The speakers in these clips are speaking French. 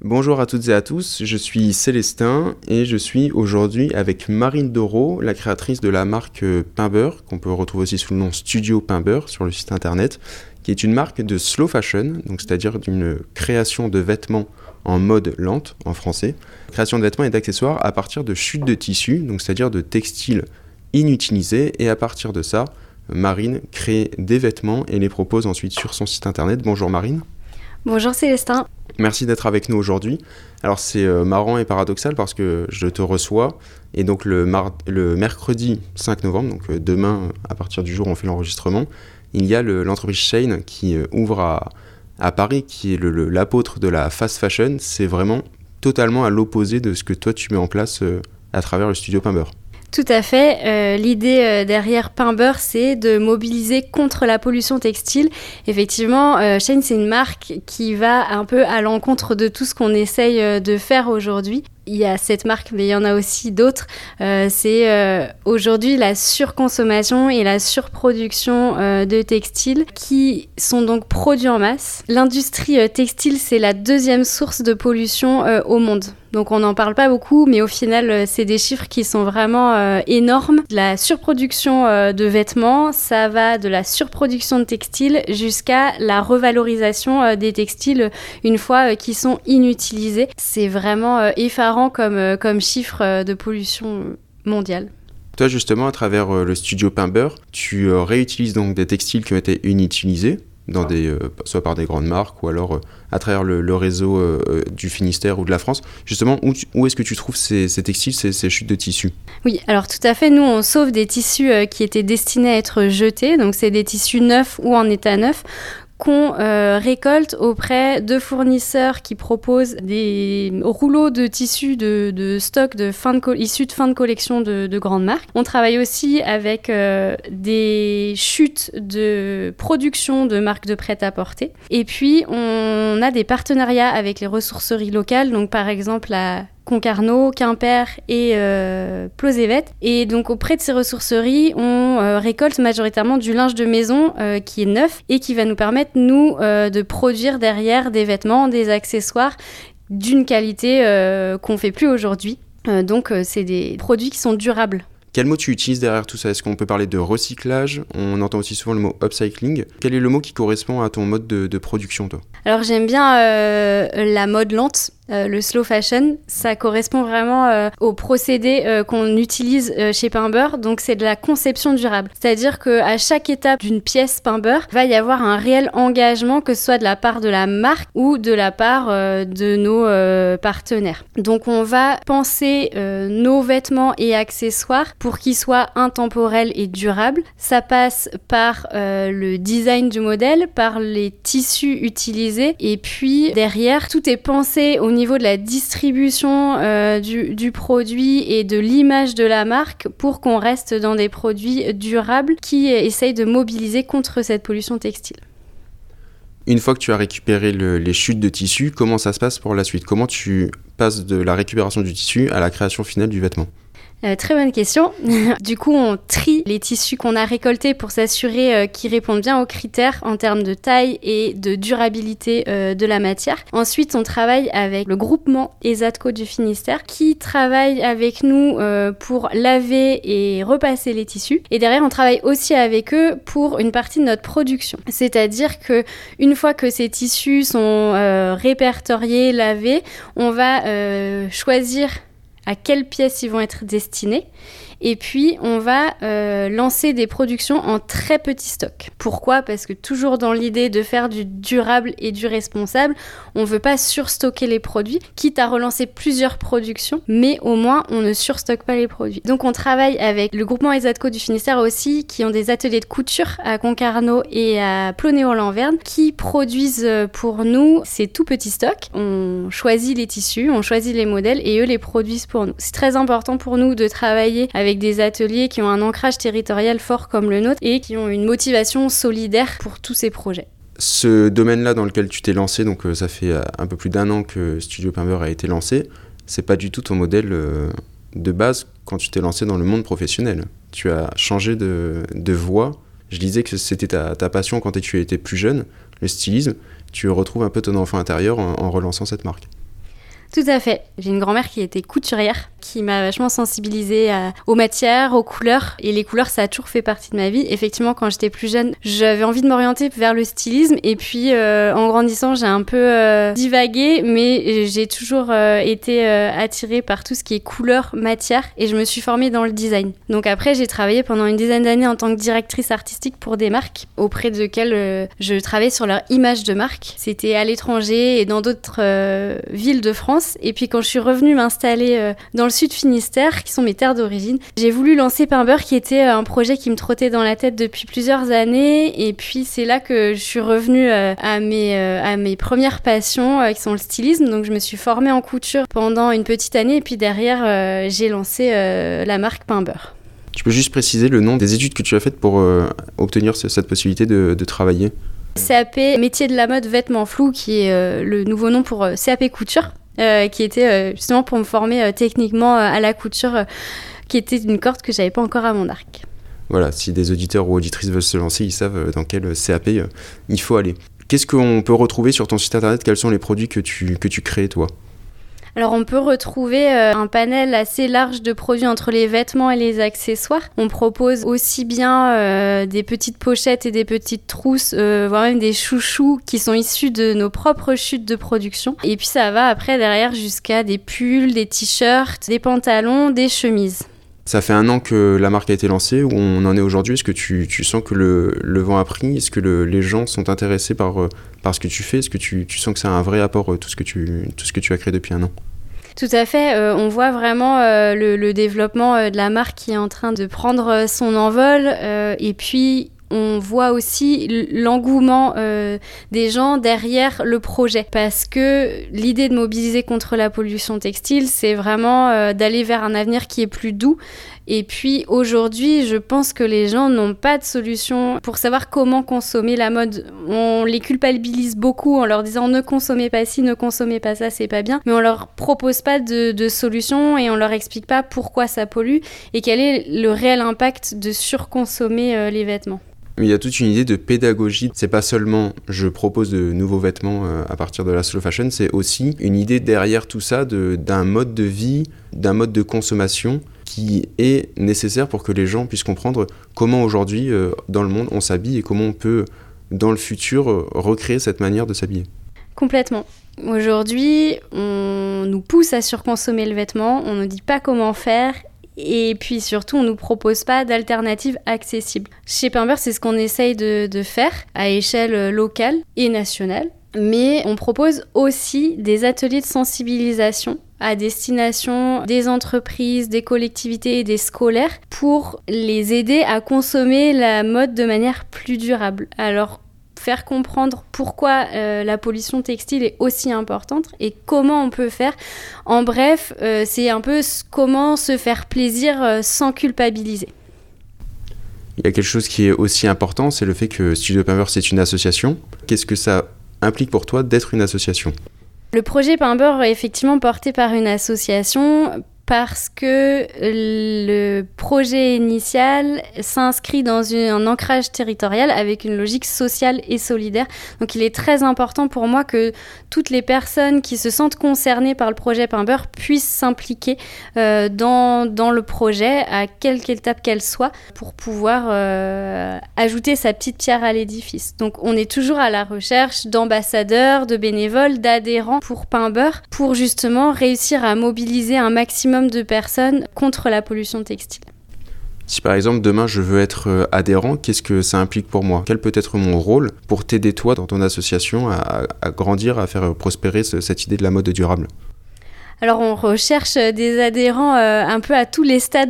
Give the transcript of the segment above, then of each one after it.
Bonjour à toutes et à tous, je suis Célestin et je suis aujourd'hui avec Marine Doro, la créatrice de la marque Pain-Beurre, qu'on peut retrouver aussi sous le nom Studio Pain-Beurre sur le site internet, qui est une marque de slow fashion, donc c'est-à-dire d'une création de vêtements en mode lente en français, création de vêtements et d'accessoires à partir de chutes de tissu, donc c'est-à-dire de textiles inutilisés, et à partir de ça, Marine crée des vêtements et les propose ensuite sur son site internet. Bonjour Marine. Bonjour Célestin. Merci d'être avec nous aujourd'hui. Alors c'est marrant et paradoxal parce que je te reçois et donc le mercredi 5 novembre, donc demain à partir du jour où on fait l'enregistrement, il y a l'entreprise Shein qui ouvre à Paris, qui est l'apôtre de la fast fashion. C'est vraiment totalement à l'opposé de ce que toi tu mets en place à travers le studio Pain-Beurre. Tout à fait. L'idée derrière Pain-Beurre, c'est de mobiliser contre la pollution textile. Effectivement, Shein, c'est une marque qui va un peu à l'encontre de tout ce qu'on essaye de faire aujourd'hui. Il y a cette marque, mais il y en a aussi d'autres. C'est aujourd'hui la surconsommation et la surproduction de textiles qui sont donc produits en masse. L'industrie textile, c'est la deuxième source de pollution au monde. Donc on n'en parle pas beaucoup, mais au final, c'est des chiffres qui sont vraiment énormes. La surproduction de vêtements, ça va de la surproduction de textiles jusqu'à la revalorisation des textiles une fois qu'ils sont inutilisés. C'est vraiment effarant comme chiffre de pollution mondiale. Toi justement, à travers le studio Pain-Beurre, tu réutilises donc des textiles qui ont été inutilisés, dans soit par des grandes marques ou alors à travers le réseau du Finistère ou de la France. Justement, où est-ce que tu trouves ces textiles, ces chutes de tissus ? Oui, alors tout à fait, nous on sauve des tissus qui étaient destinés à être jetés, donc c'est des tissus neufs ou en état neuf, qu'on récolte auprès de fournisseurs qui proposent des rouleaux de tissus de stock issus de fin de collection de grandes marques. On travaille aussi avec des chutes de production de marques de prêt-à-porter. Et puis, on a des partenariats avec les ressourceries locales, donc par exemple à Concarneau, Quimper et Plozévet. Et donc auprès de ces ressourceries, on récolte majoritairement du linge de maison qui est neuf et qui va nous permettre, nous, de produire derrière des vêtements, des accessoires d'une qualité qu'on ne fait plus aujourd'hui. Donc c'est des produits qui sont durables. Quel mot tu utilises derrière tout ça ? Est-ce qu'on peut parler de recyclage ? On entend aussi souvent le mot upcycling. Quel est le mot qui correspond à ton mode de production, toi ? Alors j'aime bien la mode lente. Le slow fashion, ça correspond vraiment au procédé qu'on utilise chez Pain-Beurre, donc c'est de la conception durable. C'est-à-dire qu'à chaque étape d'une pièce Pain-Beurre, il va y avoir un réel engagement, que ce soit de la part de la marque ou de la part de nos partenaires. Donc on va penser nos vêtements et accessoires pour qu'ils soient intemporels et durables. Ça passe par le design du modèle, par les tissus utilisés, et puis derrière, tout est pensé au niveau de la distribution du produit et de l'image de la marque pour qu'on reste dans des produits durables qui essayent de mobiliser contre cette pollution textile. Une fois que tu as récupéré les chutes de tissu, comment ça se passe pour la suite ? Comment tu passes de la récupération du tissu à la création finale du vêtement ? Très bonne question. Du coup, on trie les tissus qu'on a récoltés pour s'assurer qu'ils répondent bien aux critères en termes de taille et de durabilité de la matière. Ensuite, on travaille avec le groupement ESATCO du Finistère qui travaille avec nous pour laver et repasser les tissus. Et derrière, on travaille aussi avec eux pour une partie de notre production. C'est-à-dire que une fois que ces tissus sont répertoriés, lavés, on va choisir à quelles pièces ils vont être destinés. Et puis, on va lancer des productions en très petit stock. Pourquoi ? Parce que toujours dans l'idée de faire du durable et du responsable, on ne veut pas surstocker les produits, quitte à relancer plusieurs productions, mais au moins, on ne surstocke pas les produits. Donc, on travaille avec le groupement ESATCO du Finistère aussi, qui ont des ateliers de couture à Concarneau et à Plonéo-Lanverne, qui produisent pour nous ces tout petits stocks. On choisit les tissus, on choisit les modèles et eux les produisent pour nous. C'est très important pour nous de travailler avec des ateliers qui ont un ancrage territorial fort comme le nôtre et qui ont une motivation solidaire pour tous ces projets. Ce domaine-là dans lequel tu t'es lancé, donc ça fait un peu plus d'1 an que Studio Pain-Beurre a été lancé, c'est pas du tout ton modèle de base quand tu t'es lancé dans le monde professionnel. Tu as changé de voie. Je disais que c'était ta passion quand tu étais plus jeune, le stylisme. Tu retrouves un peu ton enfant intérieur en relançant cette marque. Tout à fait. J'ai une grand-mère qui était couturière, qui m'a vachement sensibilisée aux matières, aux couleurs. Et les couleurs, ça a toujours fait partie de ma vie. Effectivement, quand j'étais plus jeune, j'avais envie de m'orienter vers le stylisme. Et puis, en grandissant, j'ai un peu divagué, mais j'ai toujours été attirée par tout ce qui est couleurs, matières. Et je me suis formée dans le design. Donc après, j'ai travaillé pendant une dizaine d'années en tant que directrice artistique pour des marques, auprès desquelles je travaillais sur leur image de marque. C'était à l'étranger et dans d'autres villes de France. Et puis quand je suis revenue m'installer dans le sud Finistère, qui sont mes terres d'origine, j'ai voulu lancer Pain-Beurre, qui était un projet qui me trottait dans la tête depuis plusieurs années. Et puis c'est là que je suis revenue à mes premières passions, qui sont le stylisme. Donc je me suis formée en couture pendant une petite année. Et puis derrière, j'ai lancé la marque Pain-Beurre. Tu peux juste préciser le nom des études que tu as faites pour obtenir cette possibilité de travailler? CAP métier de la mode vêtements flous, qui est le nouveau nom pour CAP couture. Qui était justement pour me former techniquement à la couture, qui était une corde que j'avais pas encore à mon arc. Voilà, si des auditeurs ou auditrices veulent se lancer, ils savent dans quel CAP il faut aller. Qu'est-ce qu'on peut retrouver sur ton site internet? Quels sont les produits que tu crées, toi? Alors on peut retrouver un panel assez large de produits entre les vêtements et les accessoires. On propose aussi bien des petites pochettes et des petites trousses, voire même des chouchous qui sont issus de nos propres chutes de production. Et puis ça va après derrière jusqu'à des pulls, des t-shirts, des pantalons, des chemises. Ça fait 1 an que la marque a été lancée. Où on en est aujourd'hui? Est-ce que tu sens que le vent a pris? Est-ce que les gens sont intéressés par ce que tu fais? Est-ce que tu sens que c'est un vrai apport, tout ce que tu as créé depuis 1 an? Tout à fait, on voit vraiment le développement de la marque qui est en train de prendre son envol, et puis on voit aussi l'engouement des gens derrière le projet, parce que l'idée de mobiliser contre la pollution textile, c'est vraiment d'aller vers un avenir qui est plus doux. Et puis aujourd'hui, je pense que les gens n'ont pas de solution pour savoir comment consommer la mode. On les culpabilise beaucoup en leur disant ne consommez pas ci, ne consommez pas ça, c'est pas bien. Mais on leur propose pas de solution et on leur explique pas pourquoi ça pollue et quel est le réel impact de surconsommer les vêtements. Il y a toute une idée de pédagogie. C'est pas seulement je propose de nouveaux vêtements à partir de la slow fashion, c'est aussi une idée derrière tout ça d'un mode de vie, d'un mode de consommation qui est nécessaire pour que les gens puissent comprendre comment aujourd'hui dans le monde on s'habille et comment on peut dans le futur recréer cette manière de s'habiller. Complètement. Aujourd'hui, on nous pousse à surconsommer le vêtement, on ne nous dit pas comment faire. Et puis surtout, on ne nous propose pas d'alternatives accessibles. Chez Pain-Beurre, c'est ce qu'on essaye de faire à échelle locale et nationale. Mais on propose aussi des ateliers de sensibilisation à destination des entreprises, des collectivités et des scolaires pour les aider à consommer la mode de manière plus durable. Alors, faire comprendre pourquoi la pollution textile est aussi importante et comment on peut faire. En bref, c'est un peu comment se faire plaisir sans culpabiliser. Il y a quelque chose qui est aussi important, c'est le fait que Studio Pain-Beurre, c'est une association. Qu'est-ce que ça implique pour toi d'être une association? Le projet Pain-Beurre est effectivement porté par une association parce que le projet initial s'inscrit dans un ancrage territorial avec une logique sociale et solidaire. Donc il est très important pour moi que toutes les personnes qui se sentent concernées par le projet Pain-Beurre puissent s'impliquer dans le projet, à quelque étape qu'elle soit, pour pouvoir ajouter sa petite pierre à l'édifice. Donc on est toujours à la recherche d'ambassadeurs, de bénévoles, d'adhérents pour Pain-Beurre, pour justement réussir à mobiliser un maximum de personnes contre la pollution textile. Si par exemple demain je veux être adhérent, qu'est-ce que ça implique pour moi? Quel peut être mon rôle pour t'aider toi dans ton association à grandir, à faire prospérer cette idée de la mode durable? Alors on recherche des adhérents un peu à tous les stades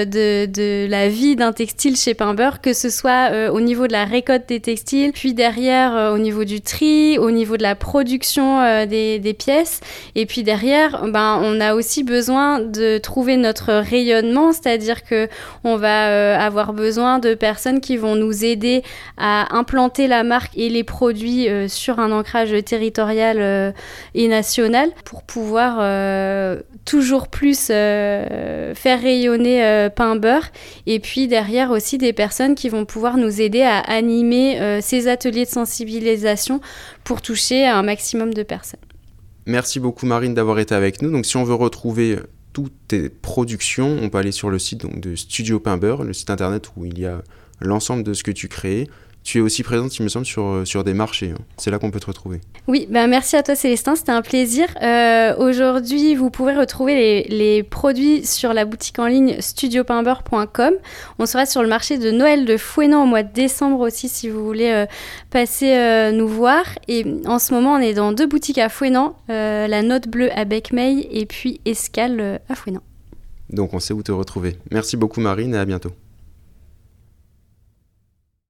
de la vie d'un textile chez Pain-Beurre, que ce soit au niveau de la récolte des textiles, puis derrière au niveau du tri, au niveau de la production des pièces. Et puis derrière, on a aussi besoin de trouver notre rayonnement, c'est-à-dire qu'on va avoir besoin de personnes qui vont nous aider à implanter la marque et les produits sur un ancrage territorial et national pour pouvoir toujours plus faire rayonner Pain-Beurre, et puis derrière aussi des personnes qui vont pouvoir nous aider à animer ces ateliers de sensibilisation pour toucher un maximum de personnes. Merci beaucoup Marine d'avoir été avec nous. Donc si on veut retrouver toutes tes productions, on peut aller sur le site donc, de Studio Paimber, le site internet où il y a l'ensemble de ce que tu crées. Tu es aussi présente, il me semble, sur des marchés. C'est là qu'on peut te retrouver. Oui, merci à toi Célestin, c'était un plaisir. Aujourd'hui, vous pouvez retrouver les produits sur la boutique en ligne studiopaimber.com. On sera sur le marché de Noël de Fouesnant au mois de décembre aussi, si vous voulez passer nous voir. Et en ce moment, on est dans 2 boutiques à Fouesnant, la Note Bleue à Becmeil et puis Escale à Fouesnant. Donc on sait où te retrouver. Merci beaucoup Marine et à bientôt.